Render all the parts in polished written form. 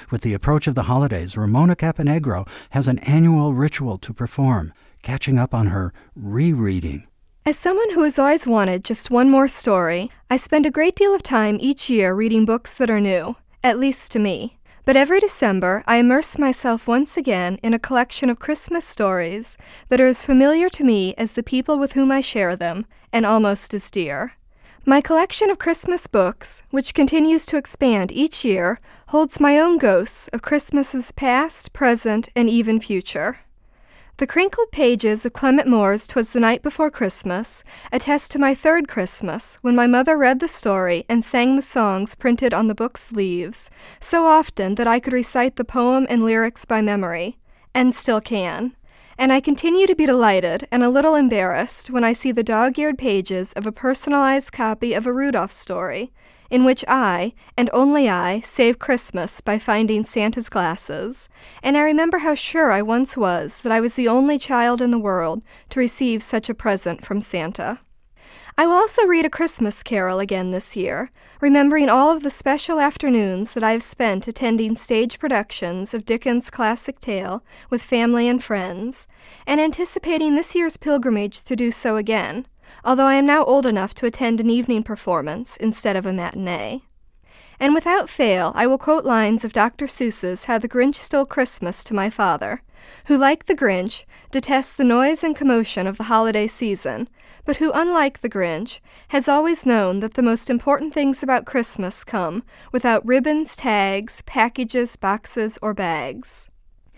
With the approach of the holidays, Ramona Caponegro has an annual ritual to perform, catching up on her rereading. As someone who has always wanted just one more story, I spend a great deal of time each year reading books that are new, at least to me. But every December, I immerse myself once again in a collection of Christmas stories that are as familiar to me as the people with whom I share them, and almost as dear. My collection of Christmas books, which continues to expand each year, holds my own ghosts of Christmases past, present, and even future. The crinkled pages of Clement Moore's "'Twas the Night Before Christmas" attest to my third Christmas, when my mother read the story and sang the songs printed on the book's leaves, so often that I could recite the poem and lyrics by memory, and still can. And I continue to be delighted and a little embarrassed when I see the dog-eared pages of a personalized copy of a Rudolph story, in which I, and only I, save Christmas by finding Santa's glasses, and I remember how sure I once was that I was the only child in the world to receive such a present from Santa. I will also read A Christmas Carol again this year, remembering all of the special afternoons that I have spent attending stage productions of Dickens' classic tale with family and friends, and anticipating this year's pilgrimage to do so again, although I am now old enough to attend an evening performance instead of a matinee. And without fail, I will quote lines of Dr. Seuss's How the Grinch Stole Christmas to my father, who, like the Grinch, detests the noise and commotion of the holiday season, but who, unlike the Grinch, has always known that the most important things about Christmas come without ribbons, tags, packages, boxes, or bags.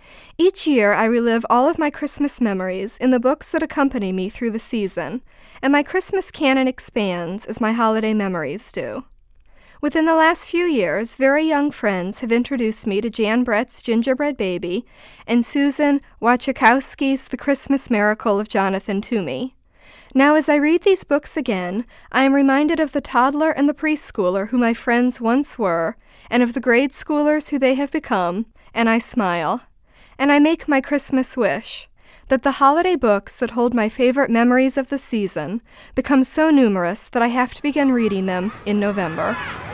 Each year, I relive all of my Christmas memories in the books that accompany me through the season, and my Christmas canon expands as my holiday memories do. Within the last few years, very young friends have introduced me to Jan Brett's Gingerbread Baby and Susan Wachakowski's The Christmas Miracle of Jonathan to me. Now, as I read these books again, I am reminded of the toddler and the preschooler who my friends once were, and of the grade schoolers who they have become, and I smile. And I make my Christmas wish, that the holiday books that hold my favorite memories of the season become so numerous that I have to begin reading them in November.